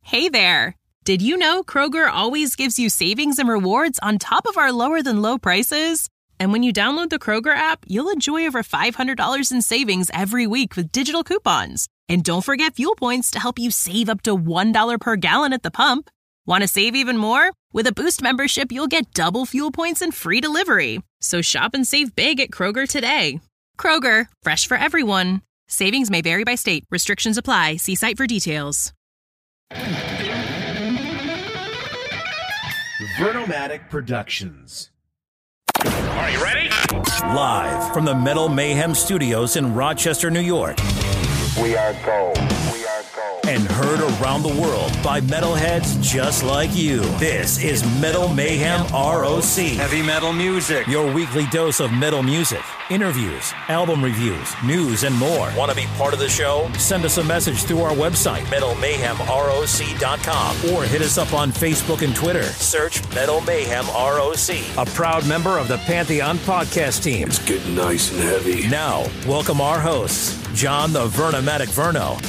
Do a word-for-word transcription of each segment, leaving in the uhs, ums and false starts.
Hey there! Did you know Kroger always gives you savings and rewards on top of our lower-than-low prices? And when you download the Kroger app, you'll enjoy over five hundred dollars in savings every week with digital coupons. And don't forget fuel points to help you save up to one dollar per gallon at the pump. Want to save even more? With a Boost membership, you'll get double fuel points and free delivery. So shop and save big at Kroger today. Kroger, fresh for everyone. Savings may vary by state. Restrictions apply. See site for details. Vernomatic Productions. Are you ready? Live from the Metal Mayhem Studios in Rochester, New York. We are gold. We are gold. And heard around the world by metalheads just like you. This is Metal Mayhem R O C. Heavy metal music. Your weekly dose of metal music, interviews, album reviews, news, and more. Want to be part of the show? Send us a message through our website, metal mayhem roc dot com, or hit us up on Facebook and Twitter. Search Metal Mayhem R O C. A proud member of the Pantheon podcast team. It's getting nice and heavy. Now, welcome our hosts, John the Vernomatic Verno.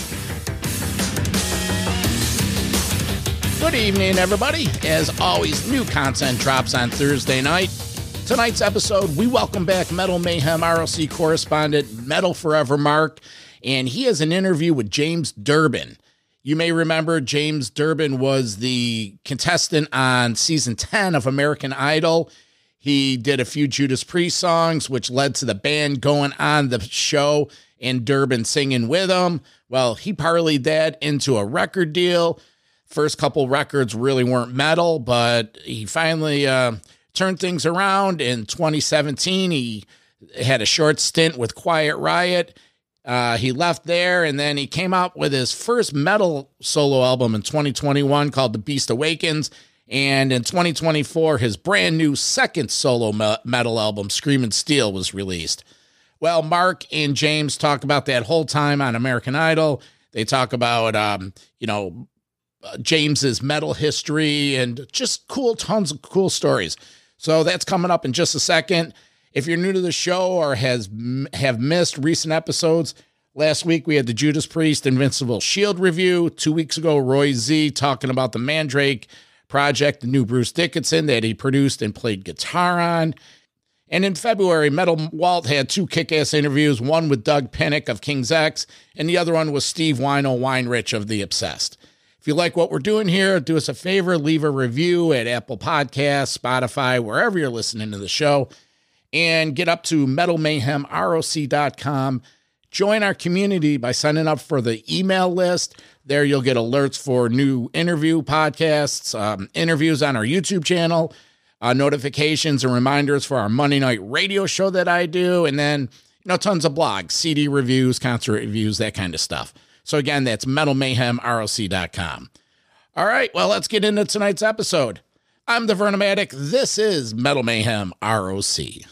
Good evening, everybody. As always, new content drops on Thursday night. Tonight's episode, we welcome back Metal Mayhem R O C correspondent, Metal Forever Mark, and he has an interview with James Durbin. You may remember James Durbin was the contestant on season ten of American Idol. He did a few Judas Priest songs, which led to the band going on the show and Durbin singing with them. Well, he parlayed that into a record deal. First couple records really weren't metal, but he finally uh, turned things around. In twenty seventeen, he had a short stint with Quiet Riot. Uh, he left there, and then he came out with his first metal solo album in twenty twenty-one called The Beast Awakens. And in twenty twenty-four, his brand new second solo me- metal album, Screaming Steel, was released. Well, Mark and James talk about that whole time on American Idol. They talk about, um, you know, Uh, James's metal history and just cool, tons of cool stories. So that's coming up in just a second. If you're new to the show or has have missed recent episodes, last week we had the Judas Priest Invincible Shield review. Two weeks ago, Roy Z talking about the Mandrake project, the new Bruce Dickinson that he produced and played guitar on. And in February, Metal Walt had two kick-ass interviews, one with Doug Pinnick of King's X, and the other one was Steve Wino Weinrich of The Obsessed. If you like what we're doing here, do us a favor, leave a review at Apple Podcasts, Spotify, wherever you're listening to the show, and get up to metal mayhem roc dot com. Join our community by signing up for the email list. There you'll get alerts for new interview podcasts, um, interviews on our YouTube channel, uh, notifications and reminders for our Monday night radio show that I do, and then, you know, tons of blogs, C D reviews, concert reviews, that kind of stuff. So again, that's metal mayhem roc dot com. All right, well, let's get into tonight's episode. I'm the Vernomatic. This is Metal Mayhem R O C.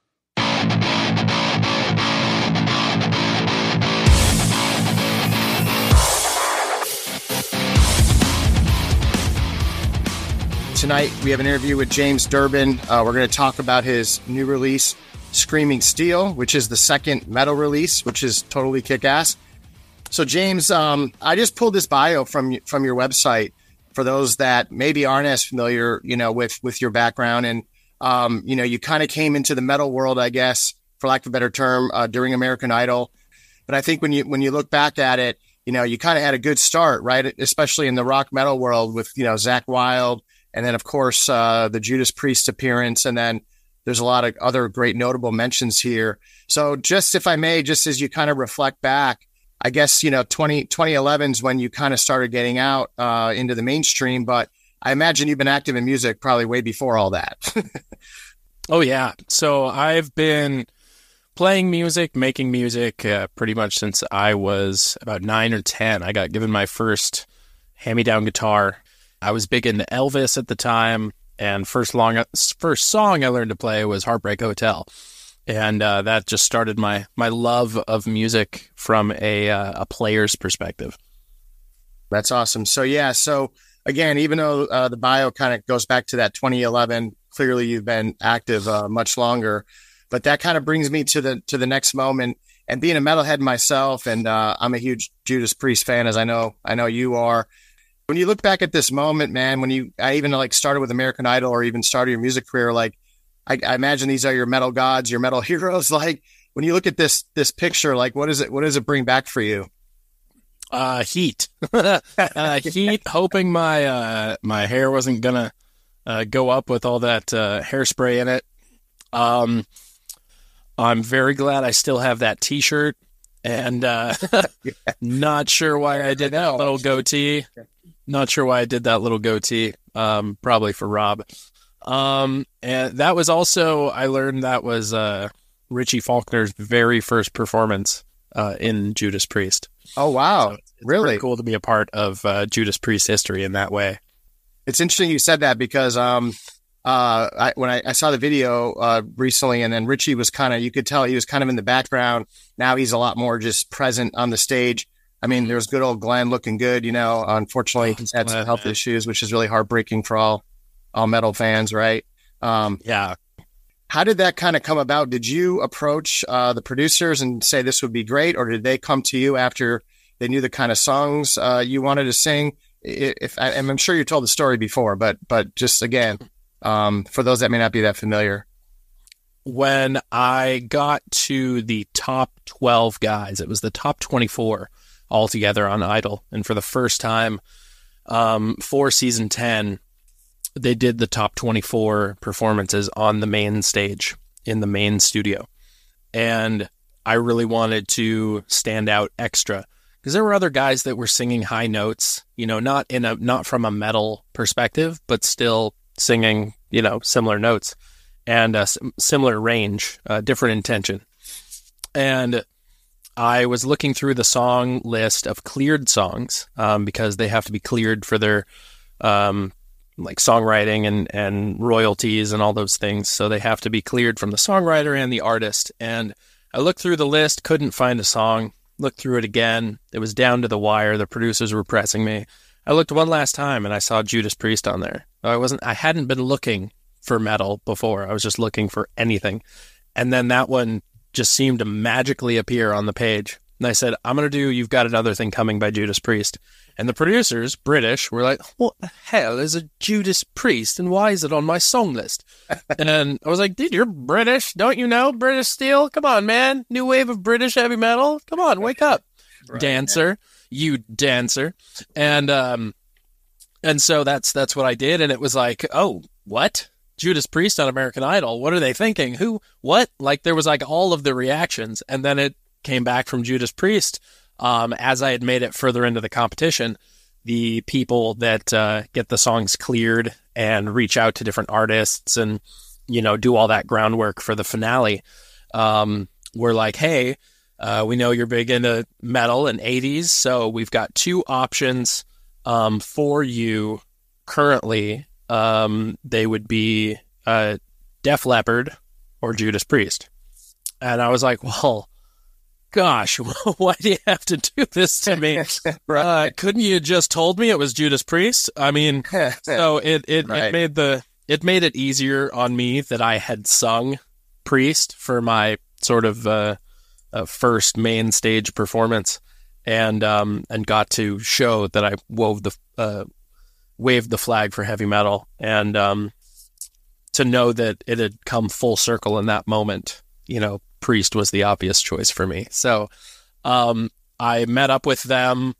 Tonight, we have an interview with James Durbin. Uh, we're going to talk about his new release, Screaming Steel, which is the second metal release, which is totally kick-ass. So, James, um, I just pulled this bio from from your website for those that maybe aren't as familiar, you know, with with your background. And, um, you know, you kind of came into the metal world, I guess, for lack of a better term, uh, during American Idol. But I think when you when you look back at it, you know, you kind of had a good start, right? Especially in the rock metal world with, you know, Zakk Wylde. And then, of course, uh, the Judas Priest appearance. And then there's a lot of other great notable mentions here. So just if I may, just as you kind of reflect back, I guess, you know, twenty, twenty eleven is when you kind of started getting out uh, into the mainstream, but I imagine you've been active in music probably way before all that. Oh, yeah. So I've been playing music, making music uh, pretty much since I was about nine or ten. I got given my first hand-me-down guitar. I was big into Elvis at the time, and first long first song I learned to play was Heartbreak Hotel. And uh, that just started my my love of music from a uh, a player's perspective. That's awesome. So yeah, so again, even though uh, the bio kind of goes back to that twenty eleven, clearly you've been active uh, much longer. But that kind of brings me to the to the next moment. And being a metalhead myself, and uh, I'm a huge Judas Priest fan, as I know I know you are. When you look back at this moment, man, when you, I even like started with American Idol or even started your music career, like I, I imagine these are your metal gods, your metal heroes. Like when you look at this, this picture, like what is it, what does it bring back for you? Uh, heat, uh, heat, hoping my, uh, my hair wasn't gonna, uh, go up with all that, uh, hairspray in it. Um, I'm very glad I still have that t-shirt and, uh, not sure why I did that little goatee. Not sure why I did that little goatee. Um, probably for Rob. Um, and that was also, I learned that was, uh, Richie Faulkner's very first performance, uh, in Judas Priest. Oh, wow. So it's really pretty cool to be a part of, uh, Judas Priest history in that way. It's interesting you said that because, um, uh, I, when I, I saw the video, uh, recently and then Richie was kind of, you could tell he was kind of in the background. Now he's a lot more just present on the stage. I mean, there's good old Glenn looking good, you know, unfortunately he's had some health issues, which is really heartbreaking for all, all metal fans. Right. Um, yeah. How did that kind of come about? Did you approach, uh, the producers and say this would be great, or did they come to you after they knew the kind of songs, uh, you wanted to sing? If I, I'm sure you told the story before, but, but just again, um, for those that may not be that familiar. When I got to the top twelve guys, it was the top twenty-four altogether on Idol. And for the first time, um, for season ten, they did the top twenty-four performances on the main stage in the main studio. And I really wanted to stand out extra because there were other guys that were singing high notes, you know, not in a, not from a metal perspective, but still singing, you know, similar notes and a similar range, uh, different intention. And I was looking through the song list of cleared songs um, because they have to be cleared for their um, like songwriting and, and royalties and all those things. So they have to be cleared from the songwriter and the artist. And I looked through the list, couldn't find a song, looked through it again. It was down to the wire. The producers were pressing me. I looked one last time and I saw Judas Priest on there. I wasn't, I hadn't been looking for metal before. I was just looking for anything. And then that one just seemed to magically appear on the page. And I said, I'm going to do You've Got Another Thing Coming by Judas Priest. And the producers, British, were like, what the hell is a Judas Priest and why is it on my song list? And I was like, dude, you're British. Don't you know British Steel? Come on, man. New wave of British heavy metal. Come on, wake up. Right, dancer. Man. You dancer. And um, and so that's that's what I did. And it was like, oh, what? Judas Priest on American Idol. What are they thinking? Who? What? Like there was like all of the reactions. And then it came back from Judas Priest. Um, as I had made it further into the competition, the people that uh, get the songs cleared and reach out to different artists and, you know, do all that groundwork for the finale um, were like, hey, uh, we know you're big into metal and eighties, so we've got two options um, for you currently. Um, they would be uh, Def Leppard or Judas Priest. And I was like, well, gosh, why do you have to do this to me? Right. Uh, couldn't you just told me it was Judas Priest? I mean, so it, it, right. it made the, it made it easier on me that I had sung Priest for my sort of, uh, uh first main stage performance and, um, and got to show that I wove the, uh, waved the flag for heavy metal and, um, to know that it had come full circle in that moment, you know, Priest was the obvious choice for me. So um, I met up with them.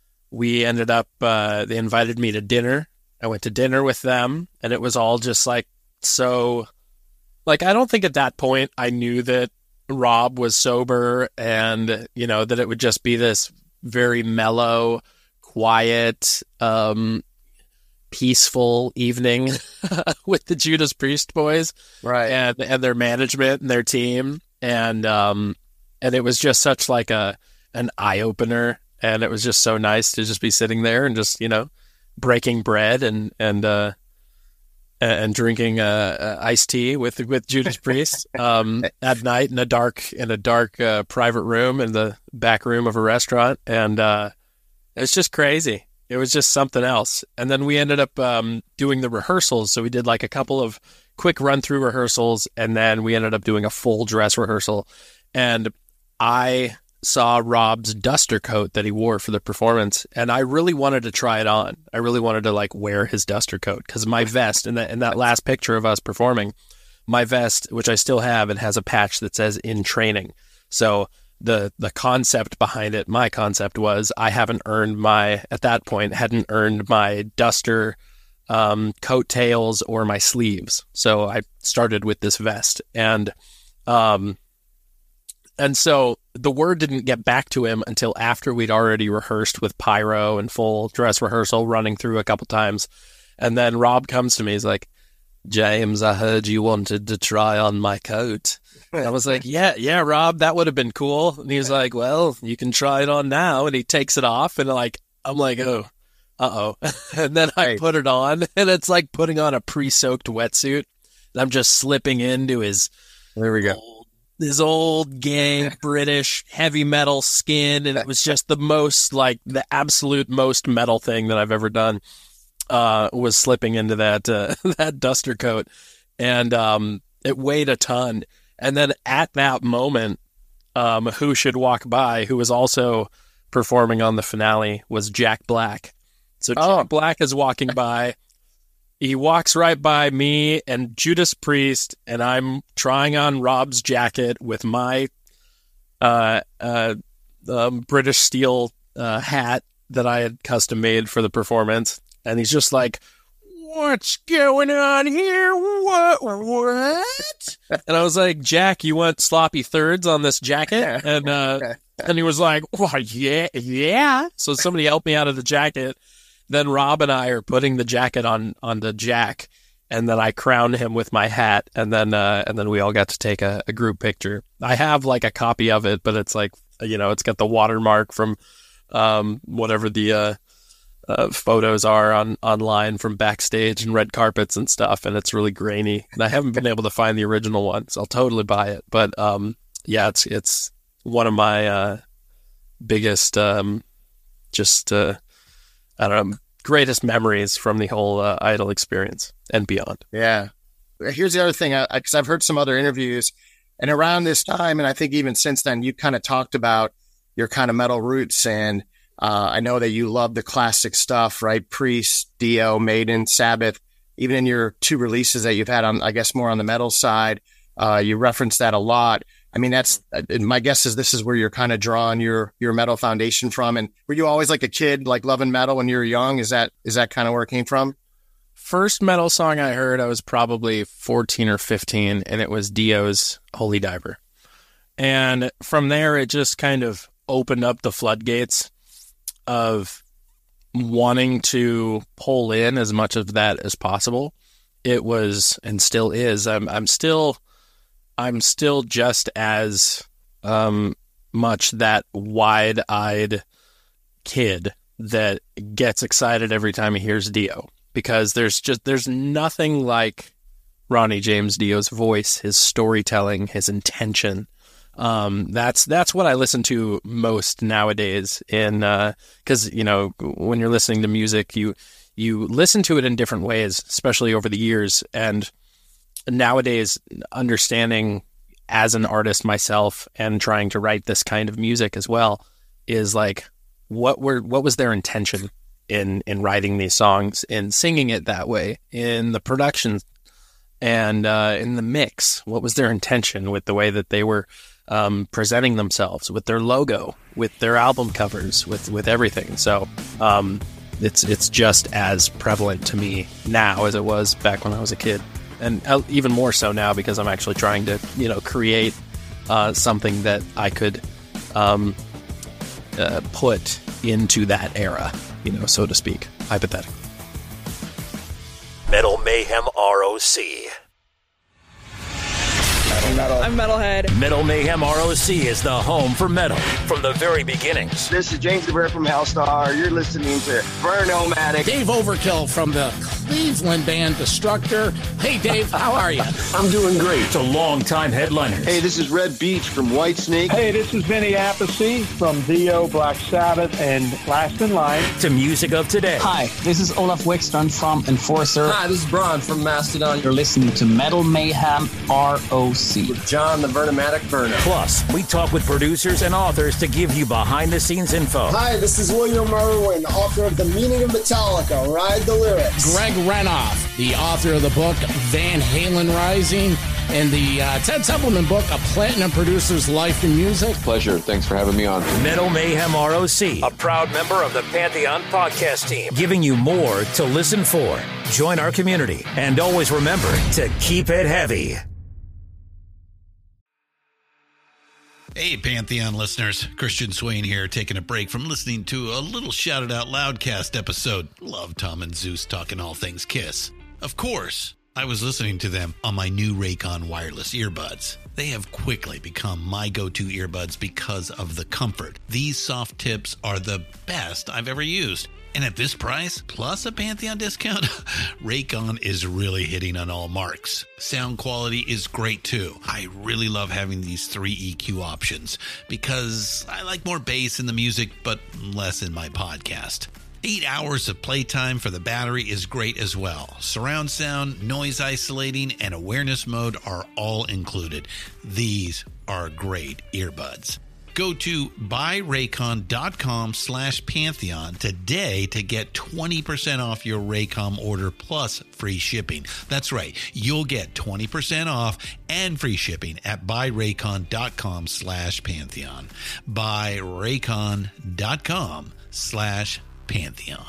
We ended up, uh, they invited me to dinner. I went to dinner with them, and it was all just like, so, like, I don't think at that point I knew that Rob was sober and, you know, that it would just be this very mellow, quiet, um, peaceful evening with the Judas Priest boys. Right. And, and their management and their team. And um, and it was just such like a an eye opener, and it was just so nice to just be sitting there and just, you know, breaking bread and and uh, and drinking uh, uh, iced tea with with Judas Priest um, at night in a dark in a dark uh, private room in the back room of a restaurant, and uh, it's just crazy. It was just something else. And then we ended up um, doing the rehearsals. So we did like a couple of quick run through rehearsals, and then we ended up doing a full dress rehearsal. And I saw Rob's duster coat that he wore for the performance, and I really wanted to try it on. I really wanted to like wear his duster coat because my vest in that in that last picture of us performing, my vest, which I still have, it has a patch that says "in training." So the the concept behind it, my concept was I haven't earned my at that point hadn't earned my duster um, coattails or my sleeves. So I started with this vest, and um. And so the word didn't get back to him until after we'd already rehearsed with pyro and full dress rehearsal running through a couple times. And then Rob comes to me. He's like, James, I heard you wanted to try on my coat. And I was like, yeah, yeah, Rob, that would have been cool. And he was like, well, you can try it on now. And he takes it off. And like, I'm like, oh, uh-oh. And then I put it on, and it's like putting on a pre-soaked wetsuit. And I'm just slipping into his... There we go. This old gang British heavy metal skin, and it was just the most, like, the absolute most metal thing that I've ever done, uh, was slipping into that uh, that duster coat, and um, it weighed a ton. And then at that moment, um, who should walk by, who was also performing on the finale, was Jack Black. So Jack Oh. Black is walking by. He walks right by me and Judas Priest, and I'm trying on Rob's jacket with my uh, uh, um, British steel uh, hat that I had custom made for the performance. And he's just like, what's going on here? What? What? And I was like, Jack, you want sloppy thirds on this jacket? And uh, and he was like, well, yeah, yeah. So somebody helped me out of the jacket. Then Rob and I are putting the jacket on on the Jack, and then I crowned him with my hat, and then uh, and then we all got to take a, a group picture. I have like a copy of it, but it's like, you know, it's got the watermark from um, whatever the uh, uh, photos are on online from backstage and red carpets and stuff, and it's really grainy. And I haven't been able to find the original one, so I'll totally buy it. But um, yeah, it's it's one of my uh, biggest um, just. Uh, I don't know, greatest memories from the whole uh, Idol experience and beyond. Yeah. Here's the other thing, because I've heard some other interviews, and around this time, and I think even since then, you kind of talked about your kind of metal roots, and uh, I know that you love the classic stuff, right? Priest, Dio, Maiden, Sabbath. Even in your two releases that you've had on, I guess, more on the metal side, uh, you reference that a lot. I mean, that's my guess is this is where you're kind of drawing your your metal foundation from. And were you always like a kid, like loving metal when you were young? Is that is that kind of where it came from? First metal song I heard, I was probably fourteen or fifteen, and it was Dio's Holy Diver. And from there, it just kind of opened up the floodgates of wanting to pull in as much of that as possible. It was, and still is, I'm I'm still... I'm still just as um, much that wide-eyed kid that gets excited every time he hears Dio, because there's just there's nothing like Ronnie James Dio's voice, his storytelling, his intention. Um, that's that's what I listen to most nowadays. In because you know when you're listening to music, you you listen to it in different ways, especially over the years. And nowadays, understanding as an artist myself and trying to write this kind of music as well is like, what were what was their intention in in writing these songs, in singing it that way, in the production and uh, in the mix? What was their intention with the way that they were um, presenting themselves, with their logo, with their album covers, with with everything? So um, it's it's just as prevalent to me now as it was back when I was a kid. And even more so now because I'm actually trying to, you know, create uh, something that I could um, uh, put into that era, you know, so to speak, hypothetically. Metal Mayhem R O C. I'm Metalhead. Metal Mayhem R O C is the home for metal from the very beginnings. This is James DeBerre from Hellstar. You're listening to Burnomatic. Dave Overkill from the Cleveland band Destructor. Hey, Dave, how are you? I'm doing great. To longtime headliners. Hey, this is Red Beach from Whitesnake. Hey, this is Vinny Appice from Dio, Black Sabbath, and Last in Line. To music of today. Hi, this is Olaf Wickstrand from Enforcer. Hi, this is Brian from Mastodon. You're listening to Metal Mayhem R O C. With John the Vernomatic Burner. Plus, we talk with producers and authors to give you behind-the-scenes info. Hi, this is William Merwin, author of The Meaning of Metallica, Ride the Lyrics. Greg Renoff, the author of the book Van Halen Rising and the uh, Ted Templeman book, A Platinum Producer's Life in Music. Pleasure. Thanks for having me on. Metal Mayhem R O C, a proud member of the Pantheon podcast team, giving you more to listen for. Join our community, and always remember to keep it heavy. Hey, Pantheon listeners. Christian Swain here, taking a break from listening to a little Shout It Out Loudcast episode. Love Tom and Zeus talking all things Kiss. Of course, I was listening to them on my new Raycon wireless earbuds. They have quickly become my go-to earbuds because of the comfort. These soft tips are the best I've ever used. And at this price, plus a Pantheon discount, Raycon is really hitting on all marks. Sound quality is great too. I really love having these three E Q options because I like more bass in the music, but less in my podcast. Eight hours of playtime for the battery is great as well. Surround sound, noise isolating, and awareness mode are all included. These are great earbuds. Go to buyraycon.com slash Pantheon today to get twenty percent off your Raycon order plus free shipping. That's right. You'll get twenty percent off and free shipping at buyraycon.com slash Pantheon. Buyraycon.com slash Pantheon.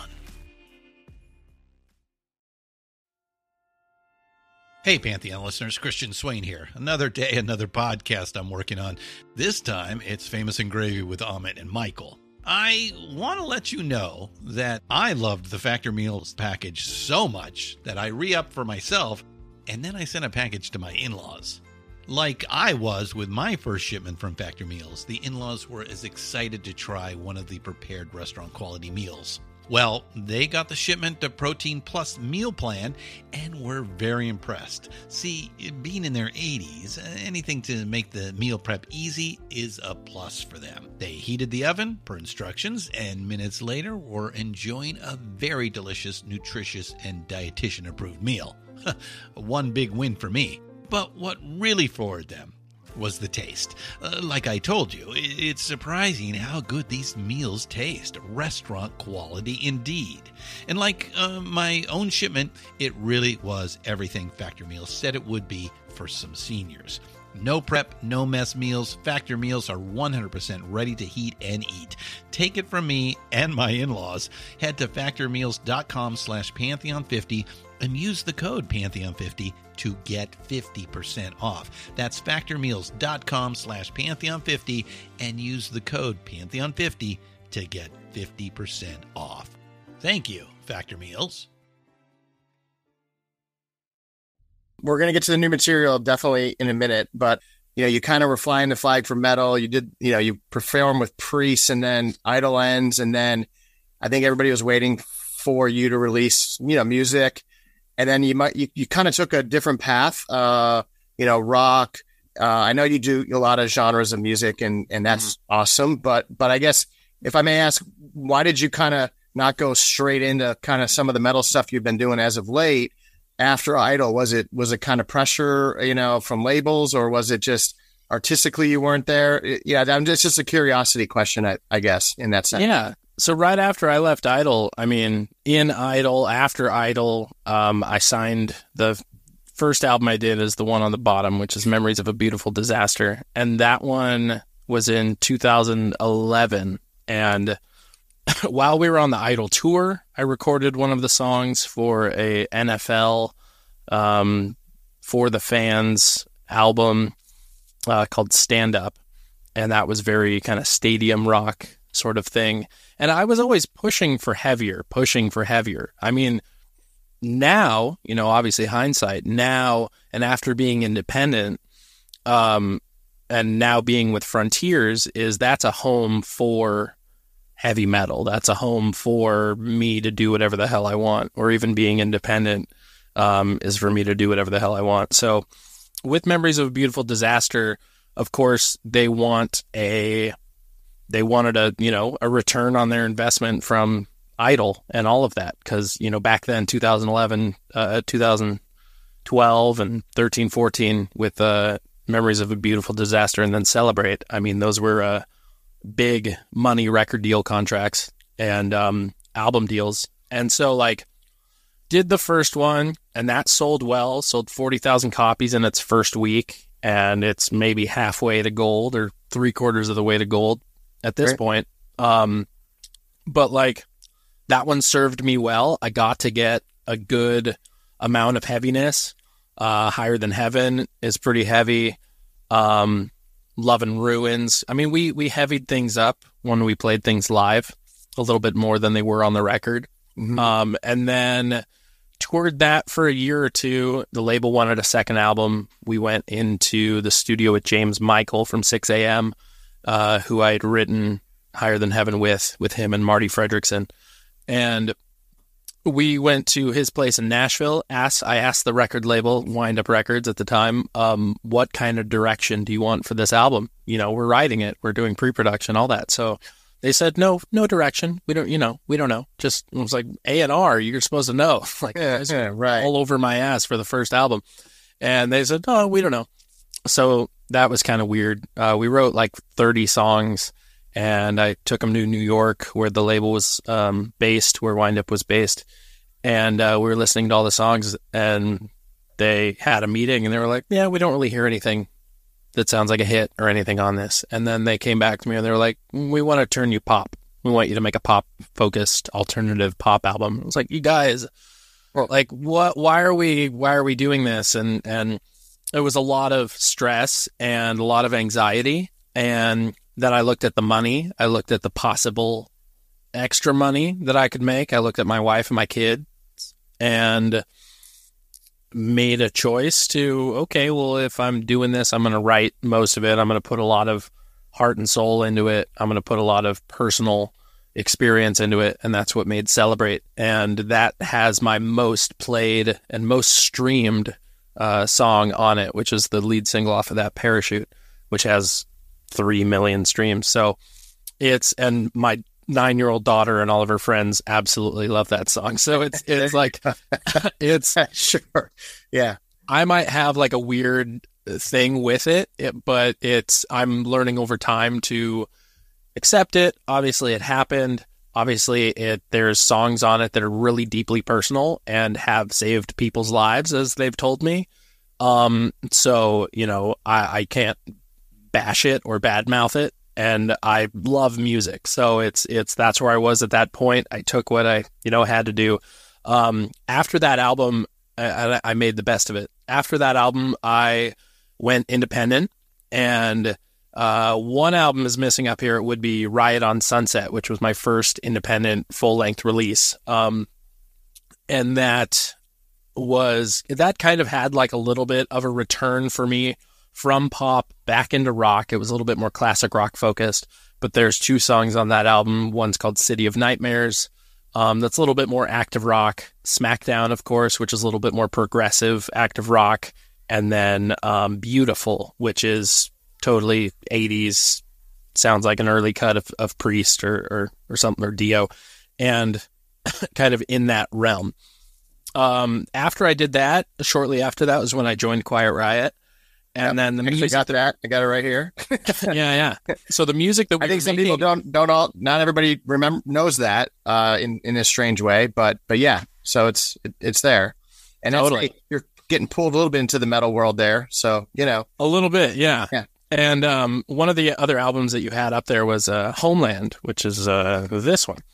Hey, Pantheon listeners, Christian Swain here. Another day, another podcast I'm working on. This time, it's Famous and Gravy with Amit and Michael. I want to let you know that I loved the Factor Meals package so much that I re-upped for myself, and then I sent a package to my in-laws. Like I was with my first shipment from Factor Meals, the in-laws were as excited to try one of the prepared restaurant-quality meals. Well, they got the shipment to Protein Plus meal plan and were very impressed. See, being in their eighties, anything to make the meal prep easy is a plus for them. They heated the oven per instructions and minutes later were enjoying a very delicious, nutritious, and dietitian-approved meal. One big win for me. But what really floored them was the taste. Uh, like I told you, it's surprising how good these meals taste. Restaurant quality indeed. And like uh, my own shipment, it really was everything Factor Meals said it would be for some seniors. No prep, no mess meals. Factor Meals are one hundred percent ready to heat and eat. Take it from me and my in-laws. Head to factormeals.com slash Pantheon fifty and use the code Pantheon fifty to get fifty percent off. That's factormeals.com slash Pantheon fifty and use the code Pantheon fifty to get fifty percent off. Thank you, Factor Meals. We're going to get to the new material definitely in a minute, but you know, you kind of were flying the flag for metal. You did, you know, you performed with Priest and then Idle Ends. And then I think everybody was waiting for you to release, you know, music. And then you might, you, you kind of took a different path, uh, you know, rock. Uh, I know you do a lot of genres of music and, and that's mm-hmm. awesome. But, but I guess if I may ask, why did you kind of not go straight into kind of some of the metal stuff you've been doing as of late? After Idol, was it was it kind of pressure, you know, from labels, or was it just artistically you weren't there? Yeah, I'm just just a curiosity question, I, I guess, in that sense. Yeah. So right after I left Idol, I mean, in Idol, after Idol, um, I signed the first album I did is the one on the bottom, which is Memories of a Beautiful Disaster, and that one was in two thousand eleven, and while we were on the Idol tour, I recorded one of the songs for a N F L um, for the Fans album uh, called Stand Up. And that was very kind of stadium rock sort of thing. And I was always pushing for heavier, pushing for heavier. I mean, now, you know, obviously hindsight, now and after being independent um, and now being with Frontiers, is that's a home for heavy metal. That's a home for me to do whatever the hell I want, or even being independent um, is for me to do whatever the hell I want. So with Memories of a Beautiful Disaster, of course, they want a, they wanted a, you know, a return on their investment from Idol and all of that. Cause, you know, back then, two thousand eleven, uh, two thousand twelve and thirteen, fourteen with, uh, Memories of a Beautiful Disaster and then Celebrate. I mean, those were, uh, big money record deal contracts and, um, album deals. And so like did the first one and that sold well, sold forty thousand copies in its first week. And it's maybe halfway to gold or three quarters of the way to gold at this right. point. Um, but like that one served me well. I got to get a good amount of heaviness. Uh, Higher Than Heaven is pretty heavy. Um, Love and Ruins. I mean, we, we heavied things up when we played things live a little bit more than they were on the record. Mm-hmm. Um, and then toured that for a year or two. The label wanted a second album. We went into the studio with James Michael from six a.m., uh, who I had written Higher Than Heaven with, with him and Marty Fredrickson. And we went to his place in Nashville. Asked, I asked the record label, Wind Up Records at the time, um, what kind of direction do you want for this album? You know, we're writing it. We're doing pre-production, all that. So they said, no, no direction. We don't, you know, we don't know. Just, it was like A and R, you're supposed to know. Like, yeah, yeah, right. all over my ass for the first album. And they said, no, we don't know. So that was kind of weird. Uh, we wrote like thirty songs. And I took them to New York, where the label was um, based, where Wind Up was based. And uh, we were listening to all the songs, and they had a meeting, and they were like, yeah, we don't really hear anything that sounds like a hit or anything on this. And then they came back to me, and they were like, we want to turn you pop. We want you to make a pop-focused alternative pop album. I was like, you guys, like, what? Why are we? Why are we doing this? And and it was a lot of stress and a lot of anxiety, and then I looked at the money. I looked at the possible extra money that I could make. I looked at my wife and my kid and made a choice to, okay, well, if I'm doing this, I'm going to write most of it. I'm going to put a lot of heart and soul into it. I'm going to put a lot of personal experience into it. And that's what made Celebrate. And that has my most played and most streamed uh, song on it, which is the lead single off of that, Parachute, which has three million streams. So it's, and my nine-year-old daughter and all of her friends absolutely love that song. So it's, it's like, it's sure. Yeah. I might have like a weird thing with it, it, but it's, I'm learning over time to accept it. Obviously it happened. Obviously it, there's songs on it that are really deeply personal and have saved people's lives, as they've told me. Um, so, you know, I, I can't bash it or badmouth it, and I love music, so it's it's that's where I was at that point. I took what I you know had to do. Um, after that album, I, I made the best of it. After that album, I went independent, and uh, one album is missing up here. It would be Riot on Sunset, which was my first independent full length release, um, and that was that kind of had like a little bit of a return for me from pop back into rock. It was a little bit more classic rock focused, but there's two songs on that album. One's called City of Nightmares. Um, that's a little bit more active rock. Smackdown, of course, which is a little bit more progressive active rock. And then um, Beautiful, which is totally eighties, sounds like an early cut of, of Priest or, or, or something, or Dio, and kind of in that realm. Um, after I did that, shortly after that was when I joined Quiet Riot. And yep. then the music, music got that. I got it right here. yeah, yeah. So the music that we I think some making, people don't don't all not everybody remember knows that uh, in in a strange way, but but yeah. So it's it, it's there, and totally. That's, you're getting pulled a little bit into the metal world there. So you know a little bit, yeah. Yeah. And um, one of the other albums that you had up there was uh, Homeland, which is uh, this one.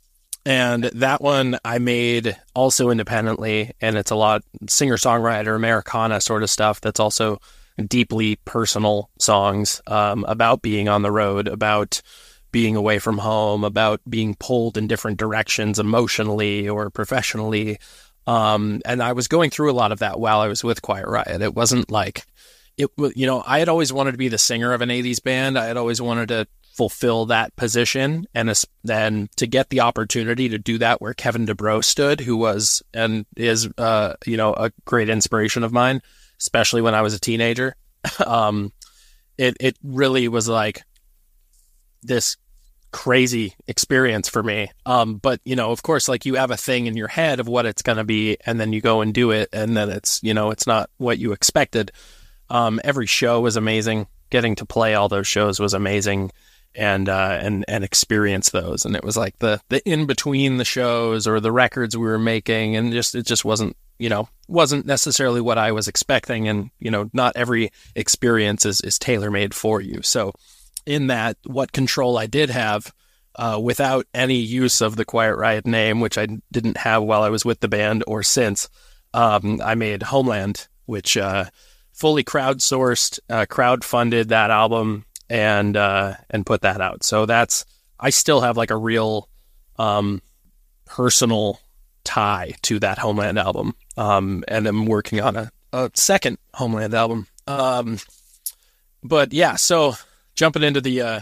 And that one I made also independently, and it's a lot singer-songwriter, Americana sort of stuff that's also deeply personal songs um, about being on the road, about being away from home, about being pulled in different directions emotionally or professionally. Um, and I was going through a lot of that while I was with Quiet Riot. It wasn't like, it, you know, I had always wanted to be the singer of an eighties band. I had always wanted to fulfill that position, and then to get the opportunity to do that where Kevin DuBrow stood, who was and is, uh, you know, a great inspiration of mine, especially when I was a teenager. um, it it really was like this crazy experience for me. Um, but you know, of course, like you have a thing in your head of what it's going to be, and then you go and do it, and then it's, you know, it's not what you expected. Um, every show was amazing. Getting to play all those shows was amazing. And, uh, and, and experience those. And it was like the, the in between the shows or the records we were making. And just, it just wasn't, you know, wasn't necessarily what I was expecting. And, you know, not every experience is, is tailor made for you. So in that, what control I did have, uh, without any use of the Quiet Riot name, which I didn't have while I was with the band or since, um, I made Homeland, which, uh, fully crowdsourced, uh, crowdfunded that album. And uh, and put that out. So that's, I still have like a real um, personal tie to that Homeland album. Um, and I'm working on a, a second Homeland album. Um, but yeah, so jumping into the uh,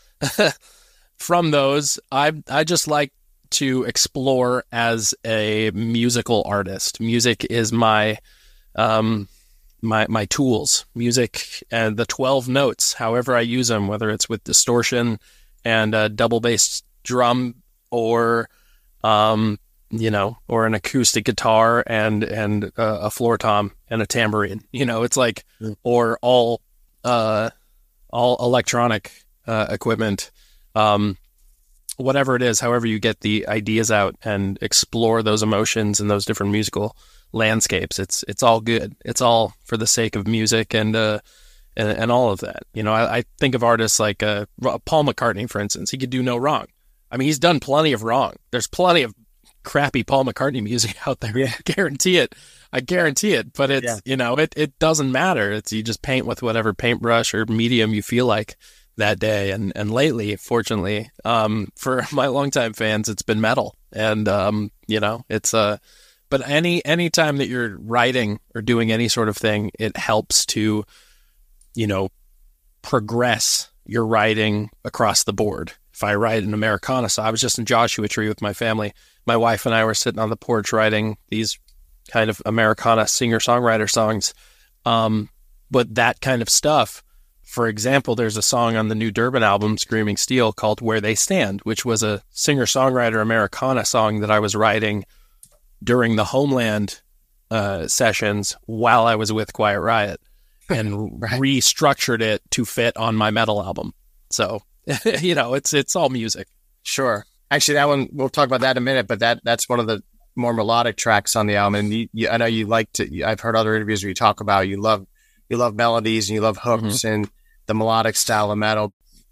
from those, I I just like to explore as a musical artist. Music is my um. my my tools, music and the twelve notes, however I use them, whether it's with distortion and a double bass drum or, um, you know, or an acoustic guitar and, and uh, a floor tom and a tambourine, you know, it's like, mm. or all, uh, all electronic, uh, equipment, um, whatever it is, however you get the ideas out and explore those emotions and those different musical landscapes. It's it's all good. It's all for the sake of music and uh and, and all of that. You know, I, I think of artists like uh, Paul McCartney, for instance. He could do no wrong. I mean, he's done plenty of wrong. There's plenty of crappy Paul McCartney music out there. Yeah. I guarantee it. I guarantee it. But it's yeah. you know, it it doesn't matter. It's you just paint with whatever paintbrush or medium you feel like that day. And and lately, fortunately, um, for my longtime fans, it's been metal. And um, you know, it's uh But any any time that you're writing or doing any sort of thing, it helps to, you know, progress your writing across the board. If I write an Americana song, I was just in Joshua Tree with my family. My wife and I were sitting on the porch writing these kind of Americana singer-songwriter songs. Um, but that kind of stuff, for example, there's a song on the new Durbin album, Screaming Steel, called Where They Stand, which was a singer-songwriter Americana song that I was writing during the Homeland uh, sessions while I was with Quiet Riot, and right. restructured it to fit on my metal album. So, you know, it's it's all music. Sure. Actually, that one, we'll talk about that in a minute, but that that's one of the more melodic tracks on the album. And you, you, I know you like to, I've heard other interviews where you talk about you love you love melodies and you love hooks mm-hmm. and the melodic style of metal.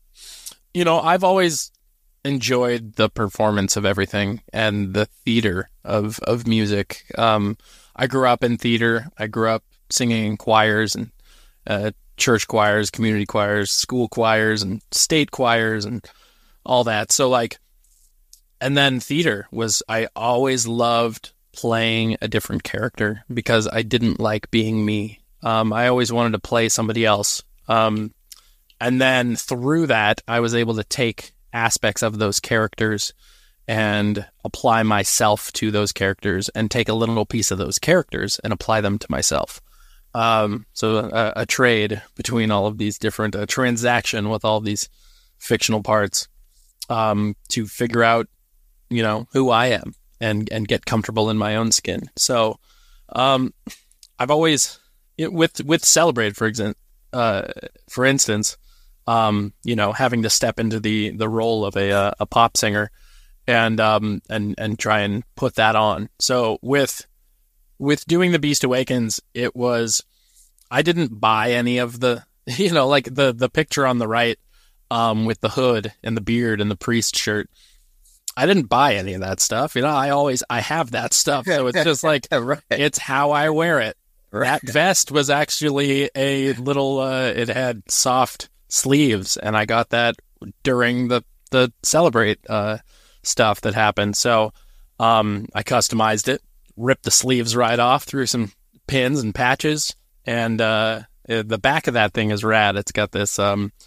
You know, I've always enjoyed the performance of everything and the theater of, of music. Um, I grew up in theater. I grew up singing in choirs and uh, church choirs, community choirs, school choirs, and state choirs and all that. So like, and then theater was, I always loved playing a different character because I didn't like being me. Um, I always wanted to play somebody else. Um, and then through that, I was able to take aspects of those characters and apply myself to those characters and take a little piece of those characters and apply them to myself. Um, so a, a trade between all of these different, a transaction with all these fictional parts, um, to figure out, you know, who I am and, and get comfortable in my own skin. So, um, I've always, it, with, with Celebrate, for example, uh, for instance, um, you know, having to step into the, the role of a, uh, a pop singer and, um, and, and try and put that on. So with, with doing The Beast Awakens, it was, I didn't buy any of the, you know, like the, the picture on the right, um, with the hood and the beard and the priest shirt. I didn't buy any of that stuff. You know, I always, I have that stuff. So it's just like, right. It's how I wear it. Right. That vest was actually a little, uh, it had soft sleeves, and I got that during the, the Celebrate, uh, stuff that happened. So, um, I customized it, ripped the sleeves right off, threw some pins and patches, and, uh, the back of that thing is rad. It's got this, um,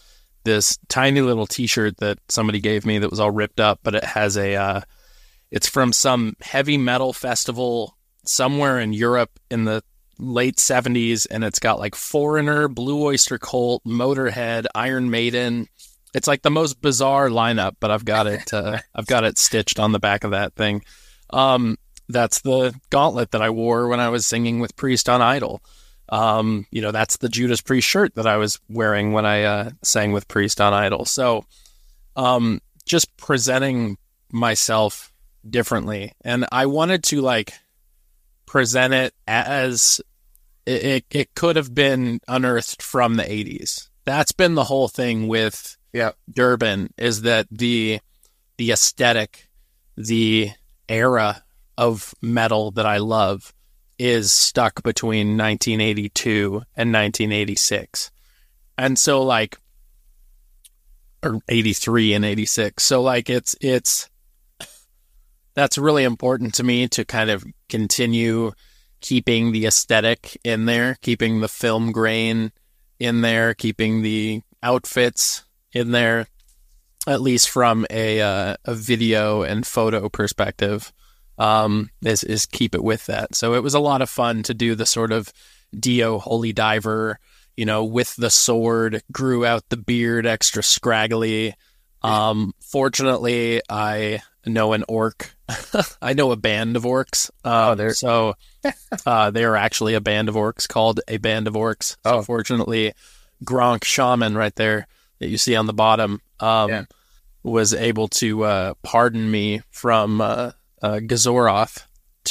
this tiny little T-shirt that somebody gave me that was all ripped up, but it has a, uh, it's from some heavy metal festival somewhere in Europe in the late seventies, and it's got like Foreigner, Blue Oyster Cult, Motorhead, Iron Maiden. It's like the most bizarre lineup, but I've got it. Uh, I've got it stitched on the back of that thing. Um, that's the gauntlet that I wore when I was singing with Priest on Idol. Um, you know, that's the Judas Priest shirt that I was wearing when I uh, sang with Priest on Idol. So, um, just presenting myself differently, and I wanted to like present it as it. It, it could have been unearthed from the eighties. That's been the whole thing with yeah. Durbin, is that the the aesthetic, the era of metal that I love is stuck between nineteen eighty-two and nineteen eighty-six. And so like, or eighty-three and eighty-six. So like it's, it's, that's really important to me to kind of continue keeping the aesthetic in there, keeping the film grain in there, keeping the outfits in there, at least from a, uh, a video and photo perspective. Um, is, is keep it with that. So it was a lot of fun to do the sort of Dio Holy Diver, you know, with the sword, grew out the beard extra scraggly. Um, fortunately, I know an orc. I know a band of orcs. Uh, oh, so uh, they are actually a band of orcs called a Band of Orcs. So oh. Fortunately, Gronk Shaman right there that you see on the bottom um, yeah. was able to uh, pardon me from... Uh, Uh, Gazoroth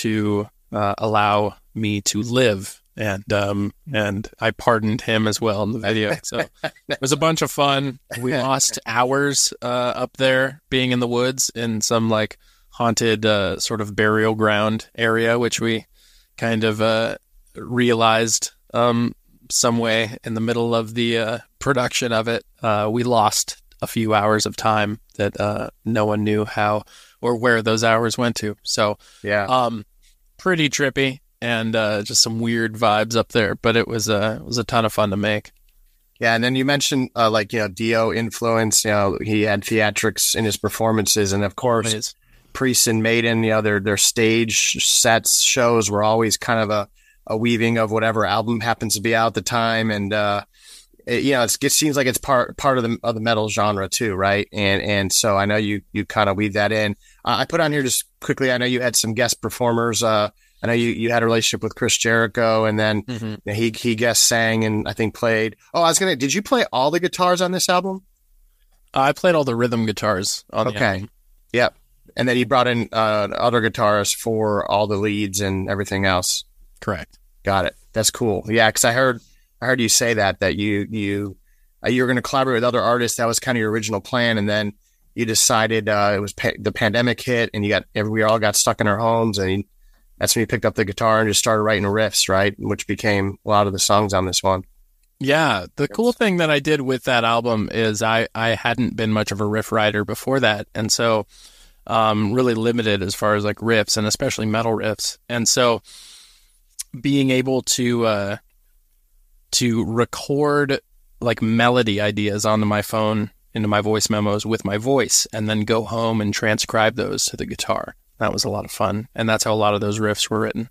to uh, allow me to live, and um, and I pardoned him as well in the video. So it was a bunch of fun. We lost hours uh, up there, being in the woods in some like haunted uh, sort of burial ground area, which we kind of uh, realized um, some way in the middle of the uh, production of it. Uh, we lost a few hours of time that uh, no one knew how or where those hours went to. So yeah, um, pretty trippy and uh, just some weird vibes up there, but it was uh, it was a ton of fun to make. Yeah, and then you mentioned uh, like you know Dio influence. You know, he had theatrics in his performances, and of course, Please. Priest and Maiden. You know, their their stage sets shows were always kind of a, a weaving of whatever album happens to be out at the time, and uh, it, you know, it's, it seems like it's part part of the of the metal genre too, right? And and so I know you you kind of weave that in. Uh, I put on here just quickly. I know you had some guest performers. Uh, I know you, you had a relationship with Chris Jericho, and then mm-hmm. he he guest sang and I think played. Oh, I was gonna. Did you play all the guitars on this album? Uh, I played all the rhythm guitars on okay. the album. Yep. And then he brought in uh, other guitarists for all the leads and everything else. Correct. Got it. That's cool. Yeah, because I heard I heard you say that that you you uh, you were going to collaborate with other artists. That was kind of your original plan, and then you decided uh, it was pa- the pandemic hit, and you got we all got stuck in our homes, and you, that's when you picked up the guitar and just started writing riffs, right? Which became a lot of the songs on this one. Yeah, the cool thing that I did with that album is I, I hadn't been much of a riff writer before that, and so um, really limited as far as like riffs, and especially metal riffs. And so being able to uh, to record like melody ideas onto my phone, into my voice memos with my voice, and then go home and transcribe those to the guitar. That was a lot of fun, and that's how a lot of those riffs were written.